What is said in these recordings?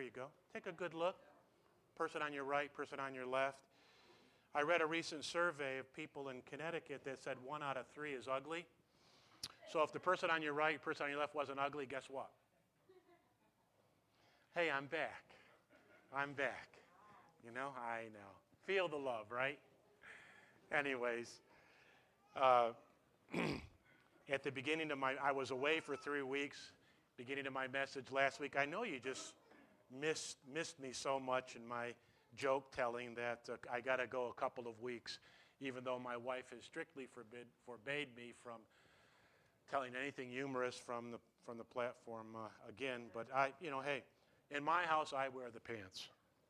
There you go. Take a good look. Person on your right, person on your left. I read a recent survey of people in Connecticut that said 1 out of 3 is ugly. So if the person on your right, person on your left wasn't ugly, guess what? Hey, I'm back. I'm back. You know, I know. Feel the love, right? Anyways, at the beginning of I was away for 3 weeks, beginning of my message last week. I know you just missed me so much in my joke telling that I got to go a couple of weeks, even though my wife has strictly forbade me from telling anything humorous from the platform again. But hey, in my house I wear the pants.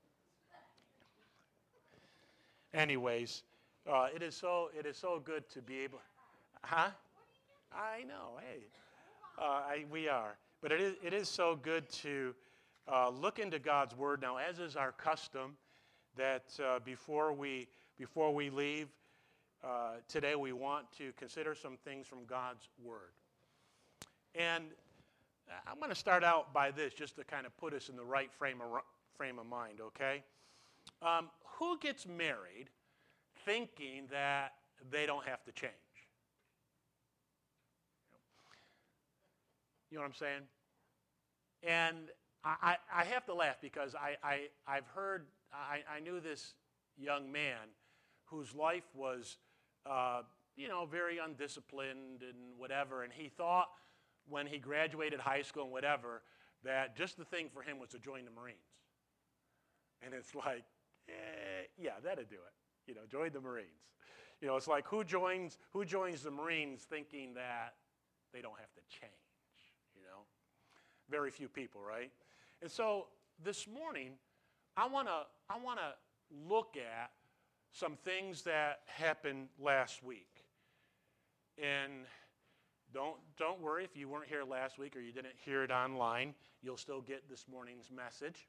Anyways, it is so good to be able. Huh? I know. Hey, we are. But it is so good to look into God's Word now, as is our custom. That before we leave today, we want to consider some things from God's Word. And I'm going to start out by this, just to kind of put us in the right frame of mind. Okay? Who gets married thinking that they don't have to change? You know what I'm saying? And I have to laugh because I've heard, I knew this young man whose life was, very undisciplined and whatever, and he thought when he graduated high school and whatever, that just the thing for him was to join the Marines. And it's like, yeah, that'd do it. Join the Marines. It's like who joins the Marines thinking that they don't have to change, Very few people, right? And so this morning, I want to look at some things that happened last week. And don't worry if you weren't here last week or you didn't hear it online, you'll still get this morning's message.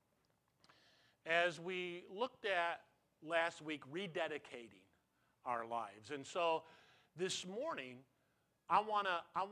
As we looked at last week, rededicating our lives. And so this morning, I want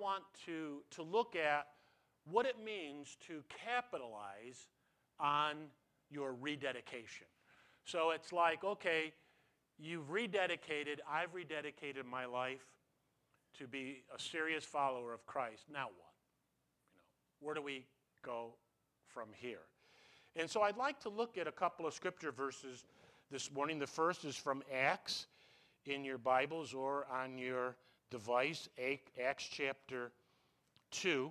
to look at what it means to capitalize on your rededication. So it's like, okay, you've rededicated, I've rededicated my life to be a serious follower of Christ. Now what? Where do we go from here? And so I'd like to look at a couple of scripture verses this morning. The first is from Acts in your Bibles or on your device, Acts chapter 2.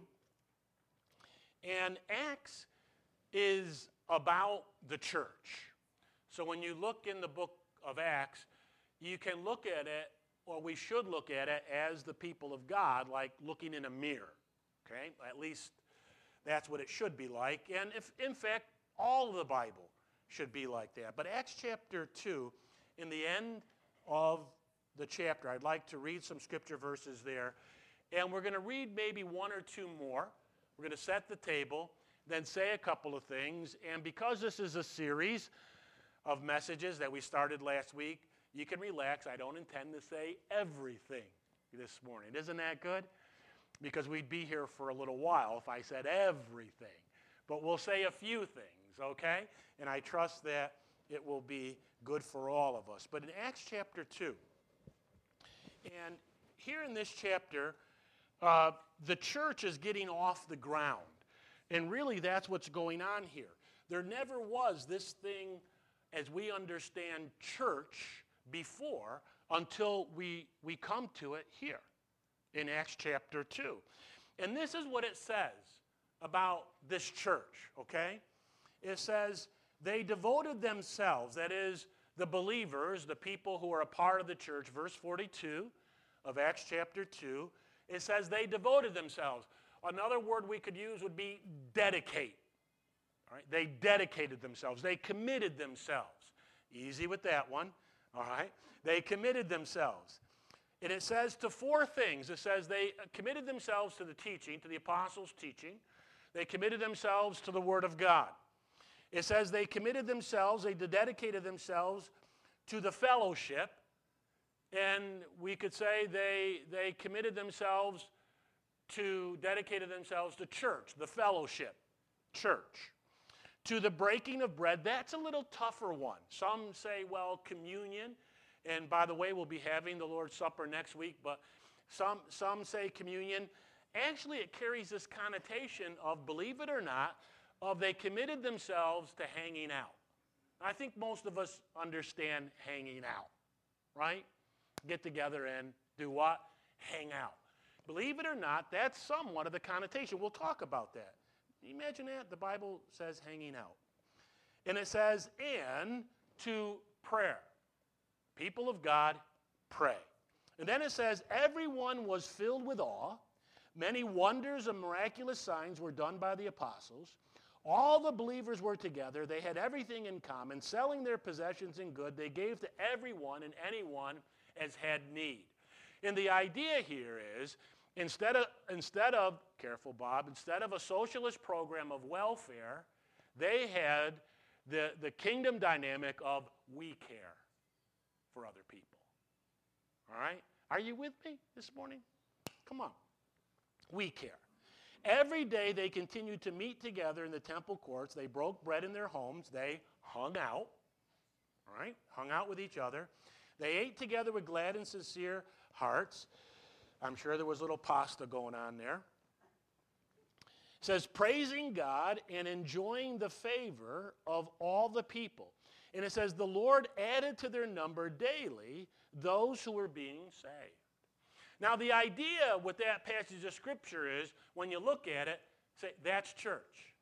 And Acts is about the church. So when you look in the book of Acts, you can look at it, or we should look at it, as the people of God, like looking in a mirror. Okay? At least that's what it should be like. And if, in fact, all of the Bible should be like that. But Acts chapter 2, in the end of the chapter, I'd like to read some scripture verses there. And we're going to read maybe one or two more. We're going to set the table, then say a couple of things. And because this is a series of messages that we started last week, you can relax. I don't intend to say everything this morning. Isn't that good? Because we'd be here for a little while if I said everything. But we'll say a few things, okay? And I trust that it will be good for all of us. But in Acts chapter 2, and here in this chapter, the church is getting off the ground. And really that's what's going on here. There never was this thing as we understand church before until we come to it here in Acts chapter 2. And this is what it says about this church, okay? It says, they devoted themselves, that is, the believers, the people who are a part of the church, verse 42 of Acts chapter 2, it says they devoted themselves. Another word we could use would be dedicate. All right? They dedicated themselves. They committed themselves. Easy with that one. All right? They committed themselves. And it says to four things. It says they committed themselves to the teaching, to the apostles' teaching. They committed themselves to the Word of God. It says they committed themselves, they dedicated themselves to the fellowship. And we could say they committed themselves dedicated themselves to church, the fellowship, church. to the breaking of bread. That's a little tougher one. Some say, well, communion. And by the way, we'll be having the Lord's Supper next week. But some say communion. Actually, it carries this connotation of, believe it or not, of they committed themselves to hanging out. I think most of us understand hanging out, right? Get together and do what? Hang out. Believe it or not, that's somewhat of the connotation. We'll talk about that. Imagine that. The Bible says hanging out. And it says, and to prayer. People of God, pray. And then it says, everyone was filled with awe. Many wonders and miraculous signs were done by the apostles. All the believers were together. They had everything in common. Selling their possessions and goods, they gave to everyone and anyone as had need. And the idea here is, instead of, careful Bob, instead of a socialist program of welfare, they had the kingdom dynamic of we care for other people. All right? Are you with me this morning? Come on. We care. Every day they continued to meet together in the temple courts. They broke bread in their homes. They hung out. All right? Hung out with each other. They ate together with glad and sincere hearts. I'm sure there was a little pasta going on there. It says, praising God and enjoying the favor of all the people. And it says, the Lord added to their number daily those who were being saved. Now, the idea with that passage of Scripture is, when you look at it, say, that's church.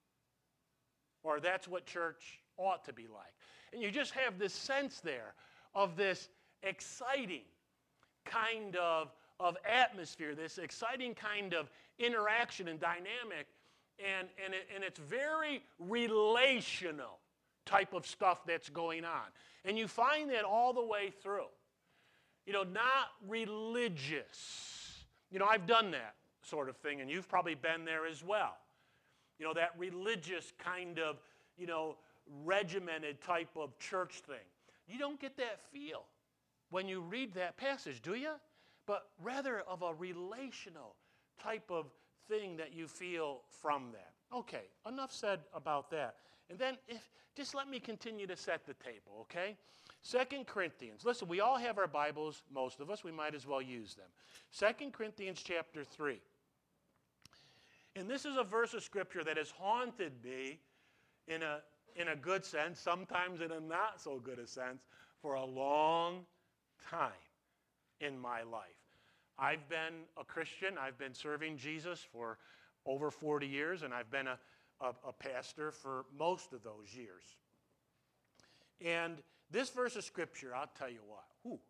Or that's what church ought to be like. And you just have this sense there of this exciting kind of atmosphere, this exciting kind of interaction and dynamic, and it's very relational type of stuff that's going on. And you find that all the way through. You know, not religious. You know, I've done that sort of thing, and you've probably been there as well. You know, that religious kind of, you know, regimented type of church thing. You don't get that feel when you read that passage, do you? But rather of a relational type of thing that you feel from that. Okay, enough said about that. And then just let me continue to set the table, okay? 2 Corinthians. Listen, we all have our Bibles, most of us. We might as well use them. 2 Corinthians chapter 3. And this is a verse of Scripture that has haunted me in a good sense, sometimes in a not so good a sense, for a long time in my life. I've been a Christian. I've been serving Jesus for over 40 years, and I've been a pastor for most of those years. And this verse of Scripture, I'll tell you what,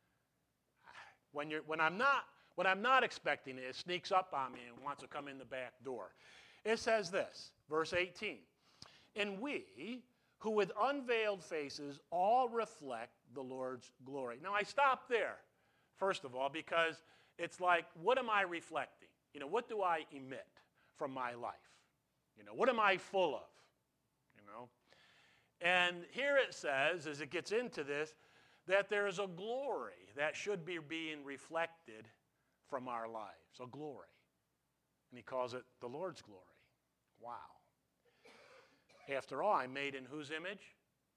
when I'm not expecting it, it sneaks up on me and wants to come in the back door. It says this, verse 18, and we, who with unveiled faces all reflect the Lord's glory. Now, I stop there, first of all, because it's like, what am I reflecting? You know, what do I emit from my life? You know, what am I full of? You know? And here it says, as it gets into this, that there is a glory that should be being reflected from our lives, a glory. And he calls it the Lord's glory. Wow. After all, I'm made in whose image?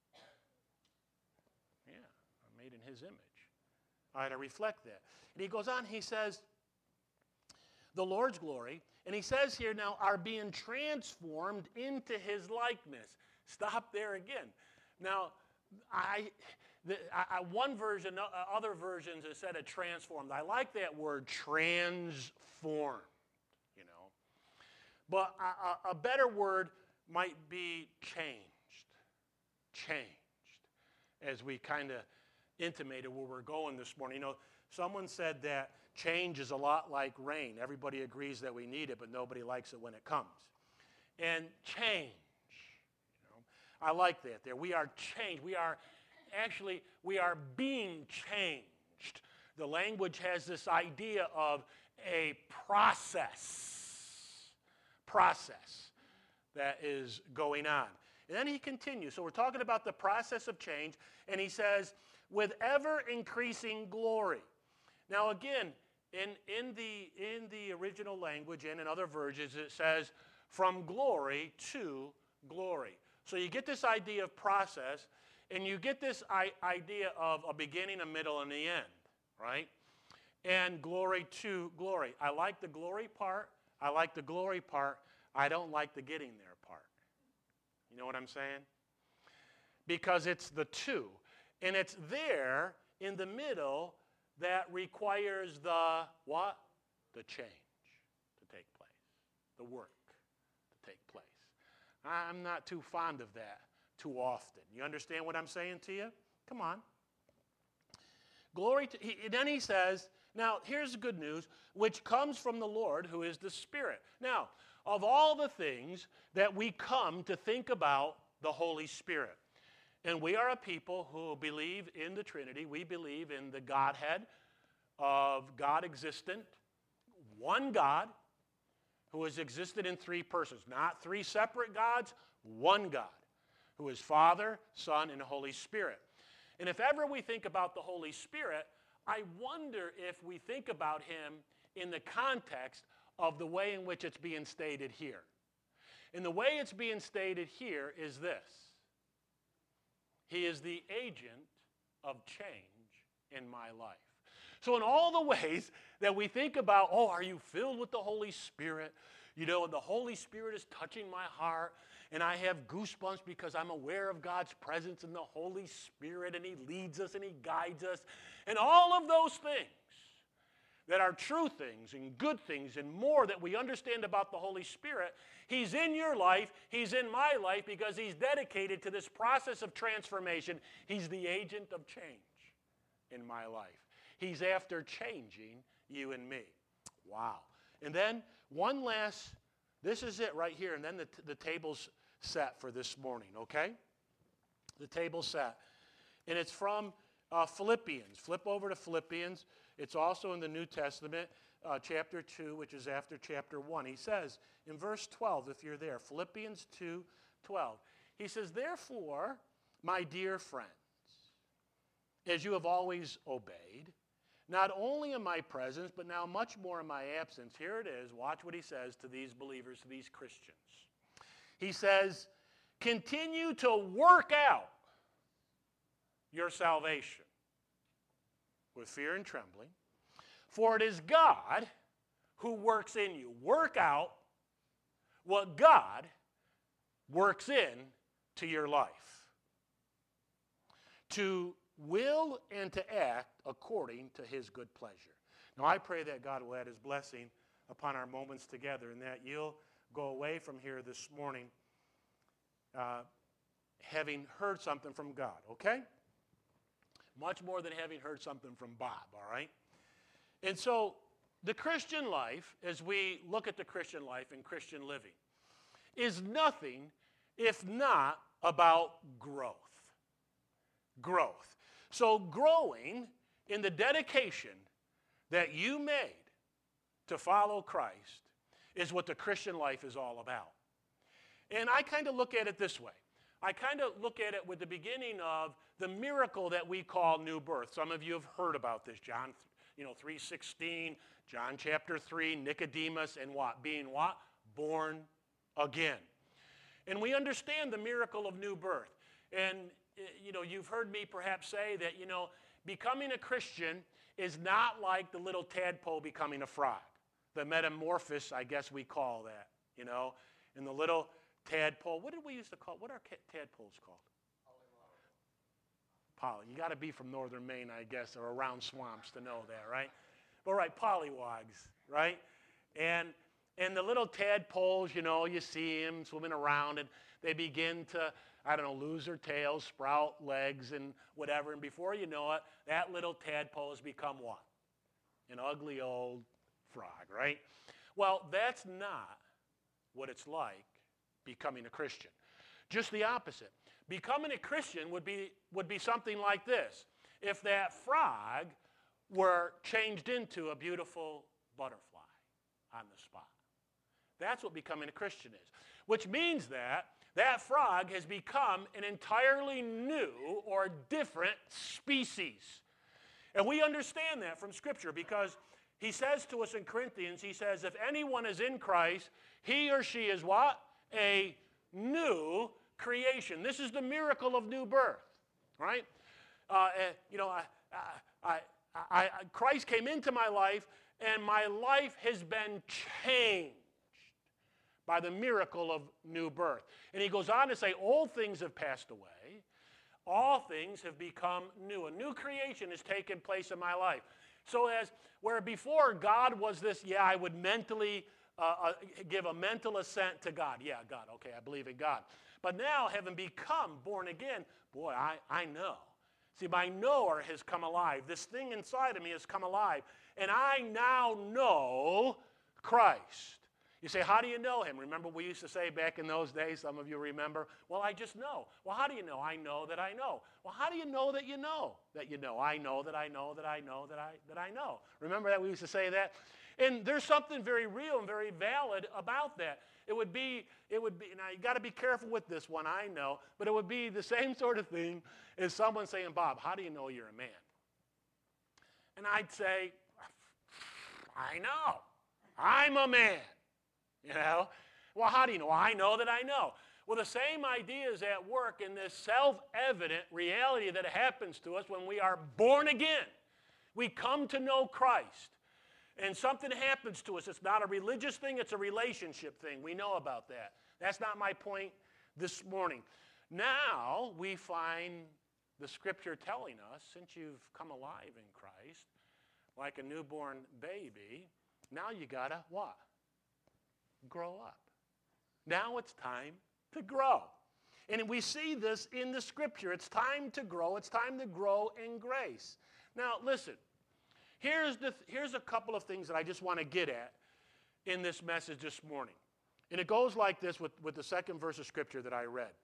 Yeah, I'm made in his image. I had to reflect that. And he goes on, he says, the Lord's glory, and he says here now, are being transformed into his likeness. Stop there again. Now, one version, other versions have said it transformed. I like that word, transformed, you know. But a better word might be changed. Changed. As we kind of intimated where we're going this morning. You know, someone said that change is a lot like rain. Everybody agrees that we need it, but nobody likes it when it comes. And change. I like that there. We are changed. We are being changed. The language has this idea of a process that is going on. And then he continues. So we're talking about the process of change, and he says, with ever increasing glory. Now again, in the original language and in other versions, it says, from glory to glory. So you get this idea of process, and you get this idea of a beginning, a middle, and the end, right? And glory to glory. I like the glory part. I like the glory part. I don't like the getting there part. You know what I'm saying? Because it's the two. And it's there in the middle that requires the what? The change to take place. The work to take place. I'm not too fond of that too often. You understand what I'm saying to you? Come on. Glory to, then he says, now here's the good news, which comes from the Lord who is the Spirit. Now, of all the things that we come to think about the Holy Spirit, and we are a people who believe in the Trinity. We believe in the Godhead of God existent, one God who has existed in three persons. Not three separate gods, one God who is Father, Son, and Holy Spirit. And if ever we think about the Holy Spirit, I wonder if we think about him in the context of the way in which it's being stated here. And the way it's being stated here is this. He is the agent of change in my life. So in all the ways that we think about, oh, are you filled with the Holy Spirit? You know, the Holy Spirit is touching my heart, and I have goosebumps because I'm aware of God's presence in the Holy Spirit, and he leads us and he guides us. And all of those things that are true things and good things and more that we understand about the Holy Spirit, he's in your life, he's in my life because he's dedicated to this process of transformation. He's the agent of change in my life. He's after changing you and me. Wow. And then one last, this is it right here, and then the table's set for this morning, okay? The table's set. And it's from Philippians. Flip over to Philippians. It's also in the New Testament, chapter 2, which is after chapter 1. He says in verse 12, if you're there, Philippians 2:12. He says, therefore, my dear friends, as you have always obeyed, not only in my presence, but now much more in my absence. Here it is. Watch what he says to these believers, to these Christians. He says, continue to work out your salvation with fear and trembling, for it is God who works in you. Work out what God works in to your life. To will and to act according to his good pleasure. Now I pray that God will add his blessing upon our moments together and that you'll go away from here this morning having heard something from God, okay? Much more than having heard something from Bob, all right? And so the Christian life, as we look at the Christian life and Christian living, is nothing if not about growth. Growth. So growing in the dedication that you made to follow Christ is what the Christian life is all about. And I kind of look at it this way. I kind of look at it with the beginning of the miracle that we call new birth. Some of you have heard about this. John 3:16, John chapter 3, Nicodemus, and what? Being what? Born again. And we understand the miracle of new birth. And you've heard me perhaps say that, becoming a Christian is not like the little tadpole becoming a frog. The metamorphosis, I guess we call that, And the little tadpole, what did we used to call, what are tadpoles called? Polly. You got to be from northern Maine, I guess, or around swamps to know that, right? But right, pollywogs, right? And the little tadpoles, you see them swimming around, and they begin to, lose their tails, sprout legs, and whatever. And before you know it, that little tadpole has become what? An ugly old frog, right? Well, that's not what it's like becoming a Christian. Just the opposite. Becoming a Christian would be something like this. If that frog were changed into a beautiful butterfly on the spot. That's what becoming a Christian is. Which means that frog has become an entirely new or different species. And we understand that from Scripture because he says to us in Corinthians, he says, if anyone is in Christ, he or she is what? A new creation. This is the miracle of new birth, right? Christ came into my life, and my life has been changed by the miracle of new birth. And he goes on to say, old things have passed away. All things have become new. A new creation has taken place in my life. So where before God was this, I would mentally give a mental assent to God. Yeah, God, okay, I believe in God. But now, having become born again, boy, I know. See, my knower has come alive. This thing inside of me has come alive. And I now know Christ. You say, how do you know him? Remember what we used to say back in those days? Some of you remember. Well, I just know. Well, how do you know? I know that I know. Well, how do you know that you know that you know? I know that I know that I know that I know. Remember that we used to say that? And there's something very real and very valid about that. It would be, now you got to be careful with this one, I know, but it would be the same sort of thing as someone saying, Bob, how do you know you're a man? And I'd say, I know. I'm a man. Well, how do you know? Well, I know that I know. Well, the same idea is at work in this self-evident reality that happens to us when we are born again. We come to know Christ. And something happens to us. It's not a religious thing, it's a relationship thing. We know about that. That's not my point this morning. Now we find the Scripture telling us, since you've come alive in Christ, like a newborn baby, now you got to what? Grow up. Now it's time to grow. And we see this in the Scripture. It's time to grow. It's time to grow in grace. Now, listen. Here's a couple of things that I just want to get at in this message this morning. And it goes like this with the second verse of Scripture that I read.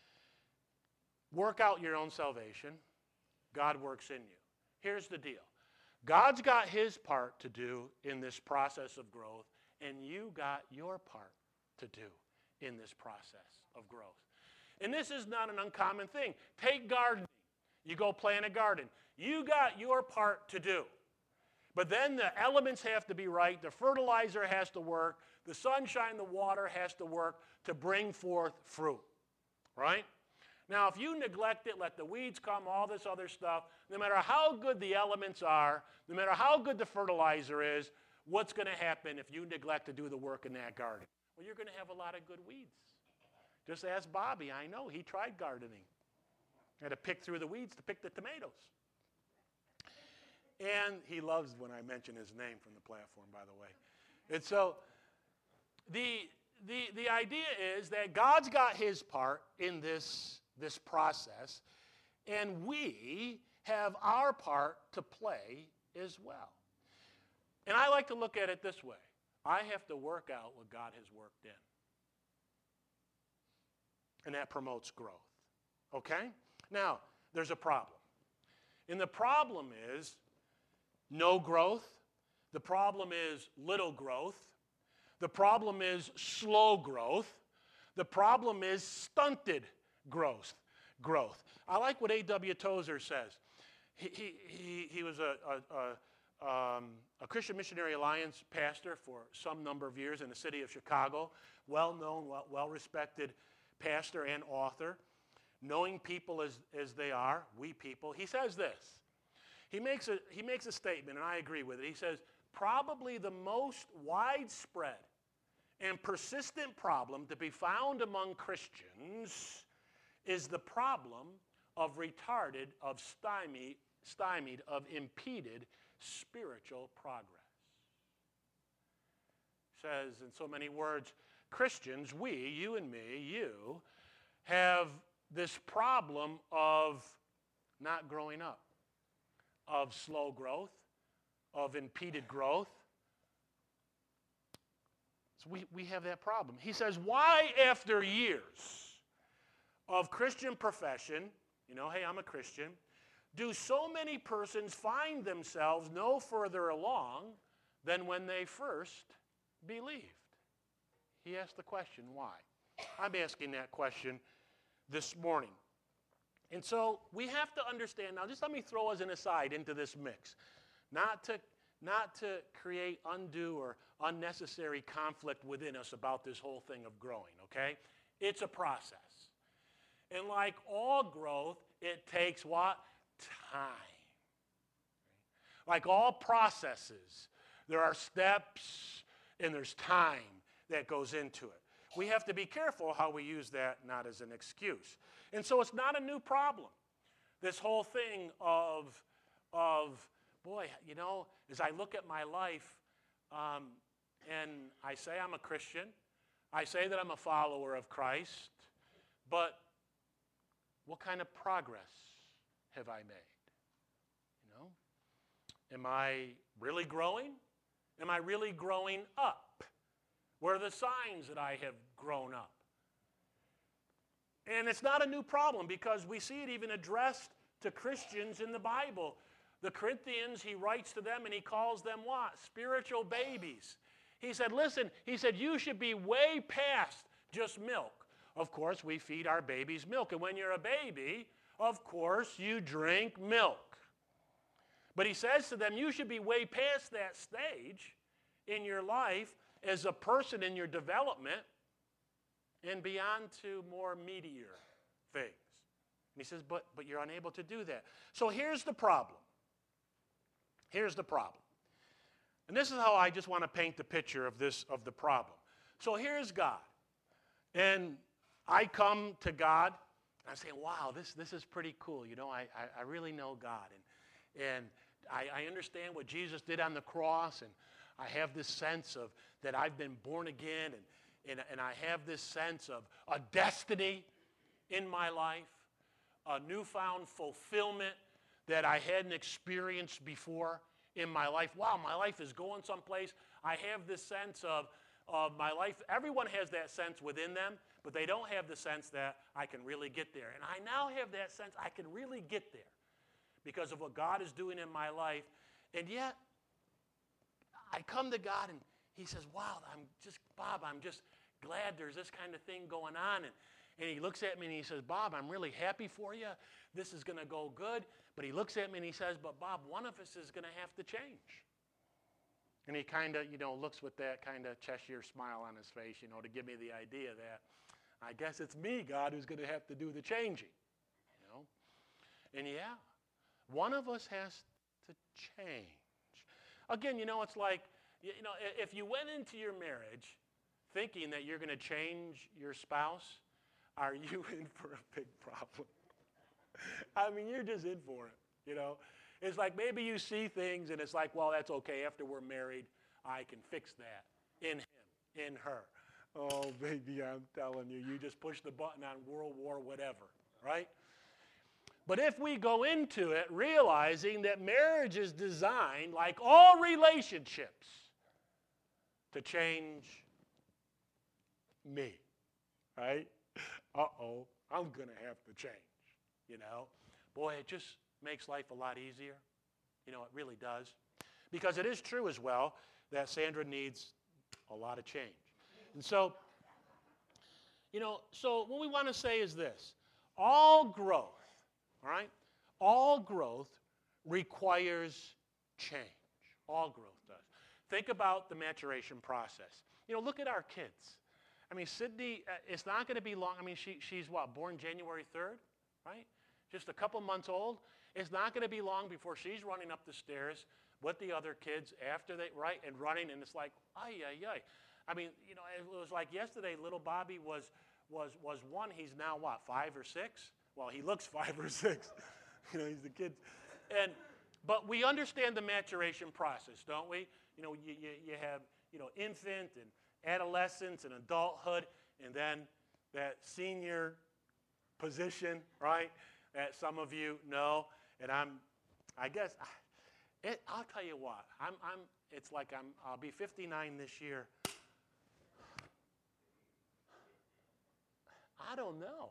Work out your own salvation. God works in you. Here's the deal. God's got his part to do in this process of growth, and you got your part to do in this process of growth. And this is not an uncommon thing. Take gardening. You go plant a garden. You got your part to do. But then the elements have to be right. The fertilizer has to work. The sunshine, the water has to work to bring forth fruit, right? Now, if you neglect it, let the weeds come, all this other stuff, no matter how good the elements are, no matter how good the fertilizer is, what's going to happen if you neglect to do the work in that garden? Well, you're going to have a lot of good weeds. Just ask Bobby. I know. He tried gardening. Had to pick through the weeds to pick the tomatoes. And he loves when I mention his name from the platform, by the way. And so the idea is that God's got his part in this process, and we have our part to play as well. And I like to look at it this way. I have to work out what God has worked in. And that promotes growth. Okay? Now, there's a problem. And the problem is no growth. The problem is little growth. The problem is slow growth. The problem is stunted growth. I like what A.W. Tozer says. He was a Christian Missionary Alliance pastor for some number of years in the city of Chicago. Well-known, well-respected pastor and author. Knowing people as they are, we people. He says this. He makes a statement, and I agree with it. He says, probably the most widespread and persistent problem to be found among Christians is the problem of retarded, of stymied, of impeded spiritual progress. Says in so many words, Christians, we, you and me, you, have this problem of not growing up, of slow growth, of impeded growth. So we have that problem. He says, why after years of Christian profession, hey, I'm a Christian, do so many persons find themselves no further along than when they first believed? He asked the question, why? I'm asking that question this morning. And so we have to understand, now just let me throw as an aside into this mix, not to create undue or unnecessary conflict within us about this whole thing of growing, okay? It's a process. And like all growth, it takes what? Time. Like all processes, there are steps and there's time that goes into it. We have to be careful how we use that, not as an excuse. And so it's not a new problem. This whole thing of boy, you know, as I look at my life, and I say I'm a Christian, I say that I'm a follower of Christ, but what kind of progress have I made? You know? Am I really growing? Am I really growing up? What are the signs that I have grown up? And it's not a new problem because we see it even addressed to Christians in the Bible. The Corinthians, he writes to them and he calls them what? Spiritual babies. He said, listen, he said, you should be way past just milk. Of course, we feed our babies milk. And when you're a baby, of course, you drink milk. But he says to them, you should be way past that stage in your life as a person in your development and beyond to more meatier things. And he says, but you're unable to do that. So here's the problem. Here's the problem. And this is how I just want to paint the picture of the problem. So here's God. And I come to God, and I say, wow, this is pretty cool. You know, I really know God. And I understand what Jesus did on the cross, and I have this sense of that I've been born again, and I have this sense of a destiny in my life, a newfound fulfillment that I hadn't experienced before in my life. Wow, my life is going someplace. I have this sense of my life. Everyone has that sense within them, but they don't have the sense that I can really get there. And I now have that sense I can really get there because of what God is doing in my life. And yet, I come to God and he says, wow, Bob, I'm just glad there's this kind of thing going on. And he looks at me and he says, Bob, I'm really happy for you. This is going to go good. But he looks at me and he says, but Bob, one of us is going to have to change. And he kind of, looks with that kind of Cheshire smile on his face, to give me the idea that I guess it's me, God, who's going to have to do the changing. And yeah, one of us has to change. Again, it's like, if you went into your marriage thinking that you're going to change your spouse, are you in for a big problem? I mean, you're just in for it, It's like maybe you see things and it's like, well, that's okay. After we're married, I can fix that in him, in her. Oh, baby, I'm telling you, you just push the button on World War whatever, right? But if we go into it realizing that marriage is designed, like all relationships, to change me, right? Uh-oh, I'm going to have to change, Boy, it just makes life a lot easier. It really does. Because it is true as well that Sandra needs a lot of change. And so, so what we want to say is this. All growth, all right? All growth requires change. All growth does. Think about the maturation process. Look at our kids. I mean, Sydney, it's not going to be long. I mean, she's what, born January 3rd, right? Just a couple months old. It's not going to be long before she's running up the stairs with the other kids after they, right, and running, and it's like, ay. I mean, it was like yesterday, little Bobby was one. He's now what, 5 or 6? Well, he looks 5 or 6. He's the kid. But we understand the maturation process, don't we? You have, infant and adolescence and adulthood, and then that senior position, right, that some of you know. And I guess, I'll tell you what, it's like I'll be 59 this year. I don't know.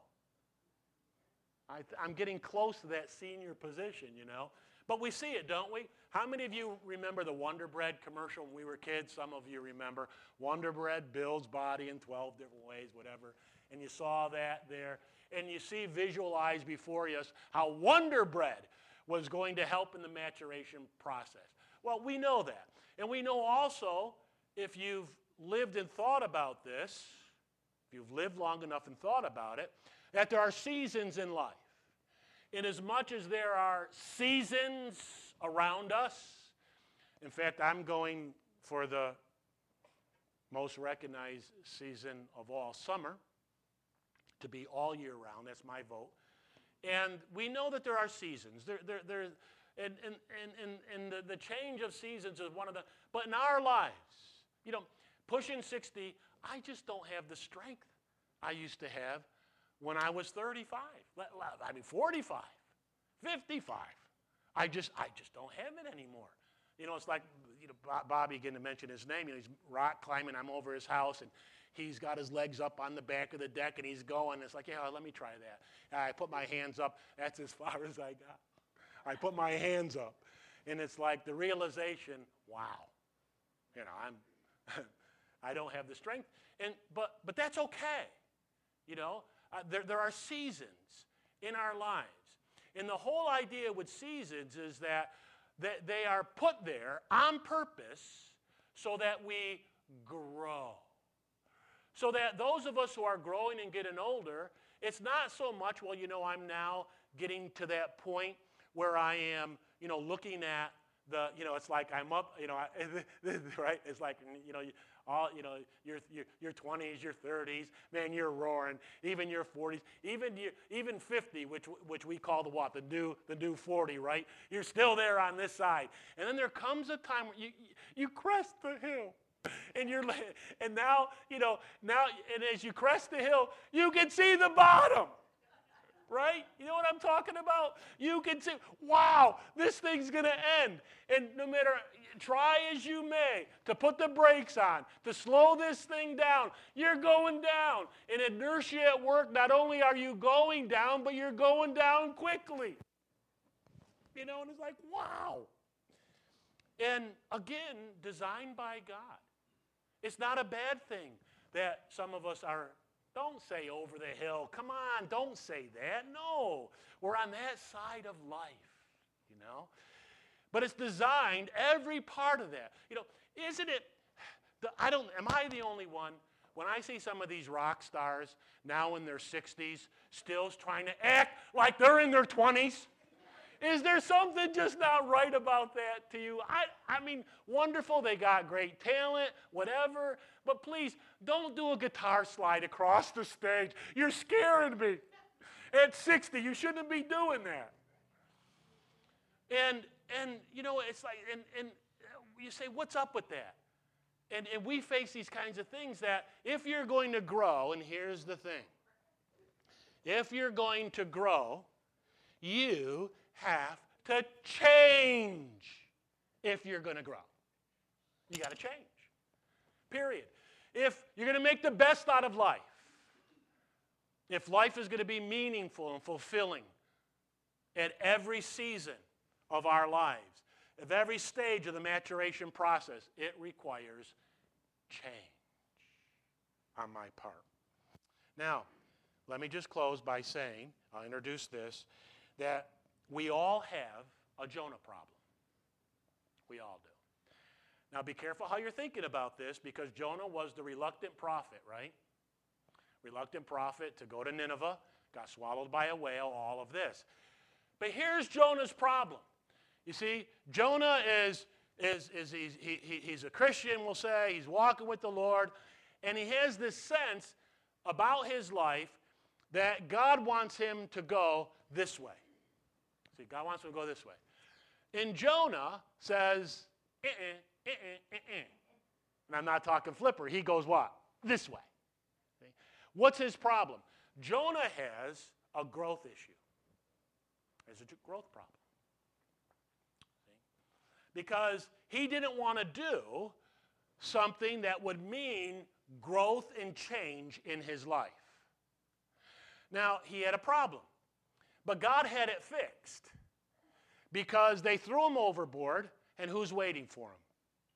I'm getting close to that senior position, But we see it, don't we? How many of you remember the Wonder Bread commercial when we were kids? Some of you remember. Wonder Bread builds body in 12 different ways, whatever. And you saw that there. And you see, visualize before you how Wonder Bread was going to help in the maturation process. Well, we know that. And we know also, if you've lived and thought about this, if you've lived long enough and thought about it, that there are seasons in life. Inasmuch as there are seasons around us, in fact, I'm going for the most recognized season of all, summer, to be all year round. That's my vote. And we know that there are seasons. And the change of seasons is one of the, but in our lives, pushing 60, I just don't have the strength I used to have when I was 35. 45, 55. I just don't have it anymore. It's like, Bobby, again, to mention his name, he's rock climbing. I'm over his house, and he's got his legs up on the back of the deck, and he's going. It's like, yeah, let me try that. And I put my hands up. That's as far as I got. I put my hands up, and it's like the realization, wow, I don't have the strength, but that's okay. There are seasons in our lives, and the whole idea with seasons is that they are put there on purpose so that we grow. So that those of us who are growing and getting older, it's not so much, well, I'm now getting to that point where I am, looking at the, it's like I'm up, right? It's like, your 20s, your 30s, man, you're roaring. Even your 40s, even 50, which we call the new 40, right? You're still there on this side, and then there comes a time where you crest the hill, and now as you crest the hill, you can see the bottom. Right? You know what I'm talking about? You can see, wow, this thing's going to end. And no matter, try as you may to put the brakes on, to slow this thing down, you're going down. In inertia at work, not only are you going down, but you're going down quickly. And it's like, wow. And again, designed by God. It's not a bad thing that some of us are. Don't say over the hill. Come on, don't say that. No, we're on that side of life, But it's designed, every part of that. Isn't it, am I the only one, when I see some of these rock stars now in their 60s, still trying to act like they're in their 20s? Is there something just not right about that to you? I mean, wonderful, they got great talent, whatever, but please, don't do a guitar slide across the stage. You're scaring me. At 60, you shouldn't be doing that. And it's like, and you say, what's up with that? And we face these kinds of things that if you're going to grow, and here's the thing, if you're going to grow, you have to change if you're going to grow. You got to change. Period. If you're going to make the best out of life, if life is going to be meaningful and fulfilling at every season of our lives, at every stage of the maturation process, it requires change on my part. Now, let me just close by saying, I'll introduce this, that we all have a Jonah problem. We all do. Now be careful how you're thinking about this, because Jonah was the reluctant prophet, right? Reluctant prophet to go to Nineveh, got swallowed by a whale, all of this. But here's Jonah's problem. You see, Jonah he's a Christian, we'll say. He's walking with the Lord, and he has this sense about his life that God wants him to go this way. See, God wants him to go this way. And Jonah says, And I'm not talking flipper. He goes what? This way. See? What's his problem? Jonah has a growth issue. There's a growth problem. See? Because he didn't want to do something that would mean growth and change in his life. Now, he had a problem. But God had it fixed, because they threw him overboard, and who's waiting for him?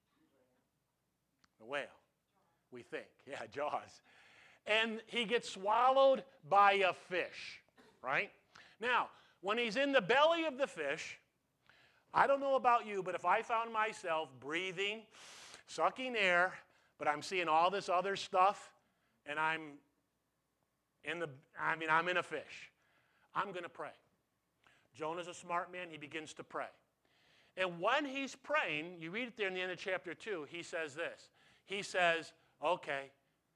The whale, we think. Yeah, Jaws. And he gets swallowed by a fish, right? Now, when he's in the belly of the fish, I don't know about you, but if I found myself breathing, sucking air, but I'm seeing all this other stuff, and I'm in a fish. I'm going to pray. Jonah's a smart man. He begins to pray. And when he's praying, you read it there in the end of chapter 2, he says this. He says, okay,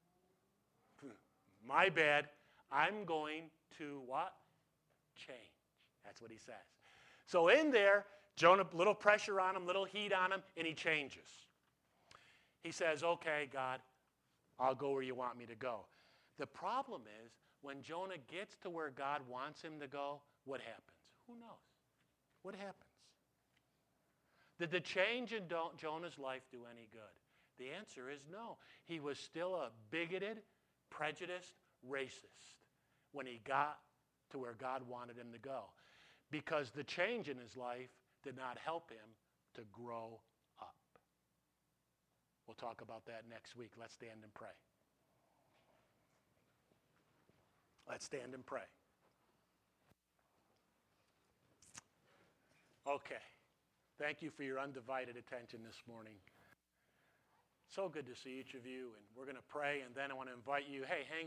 my bad. I'm going to what? Change. That's what he says. So in there, Jonah, little pressure on him, little heat on him, and he changes. He says, okay, God, I'll go where you want me to go. The problem is, when Jonah gets to where God wants him to go, what happens? Who knows? What happens? Did the change in Jonah's life do any good? The answer is no. He was still a bigoted, prejudiced racist when he got to where God wanted him to go, because the change in his life did not help him to grow up. We'll talk about that next week. Let's stand and pray. Let's stand and pray. Okay. Thank you for your undivided attention this morning. So good to see each of you, and we're going to pray, and then I want to invite you, hey, hang